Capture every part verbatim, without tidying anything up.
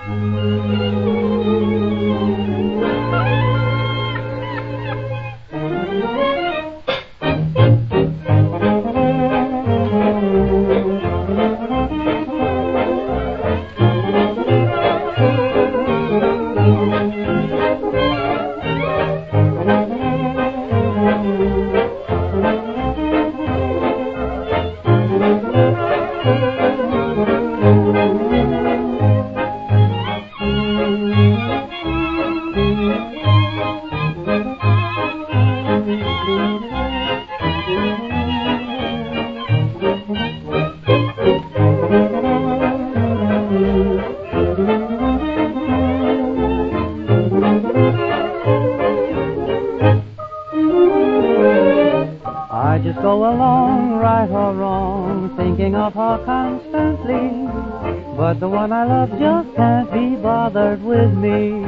I just go along, right or wrong, thinking of her constantly, but the one I love just can't be bothered with me.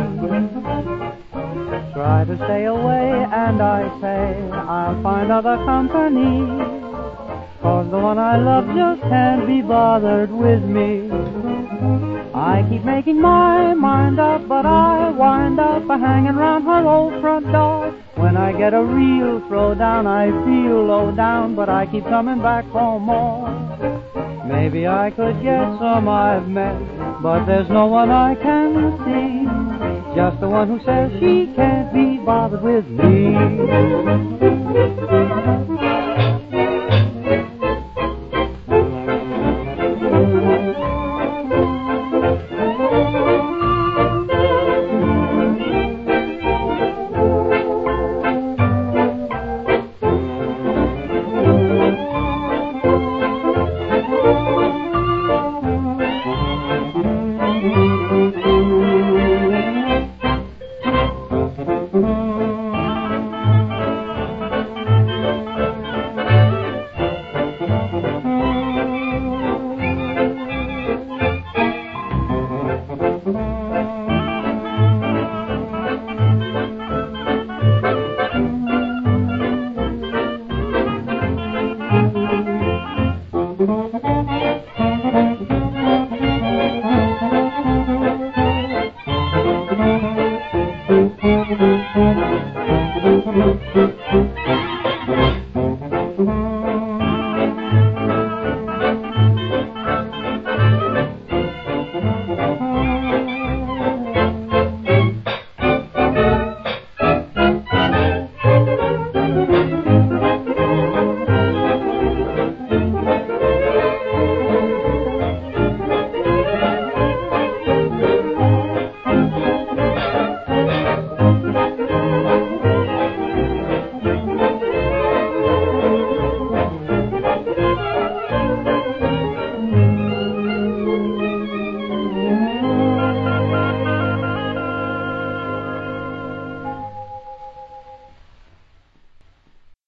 Try to stay away and I say I'll find other company, 'cause the one I love just can't be bothered with me. I keep making my mind up, but I wind up hanging round her old front door. When I get a real throwdown, I feel low down, but I keep coming back for more. Maybe I could get some I've met, but there's no one I can see, just the one who says she can't be bothered with me.